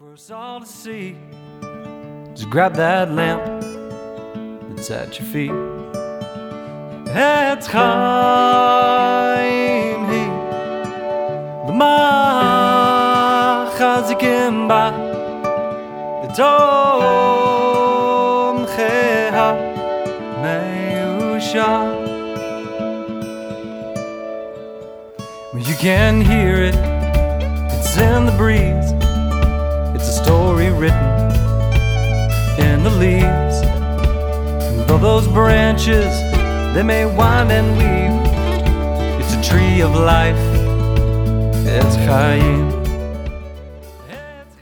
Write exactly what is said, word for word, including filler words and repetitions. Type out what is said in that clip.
For us all to see, just grab that lamp that's at your feet. Etz Chaim Hi L'machazikim ba L'tom Cheha Meusha. You can hear it, it's in the breeze. It's a story written in the leaves. And though those branches, they may wind and weave, it's a tree of life. Etz Chaim.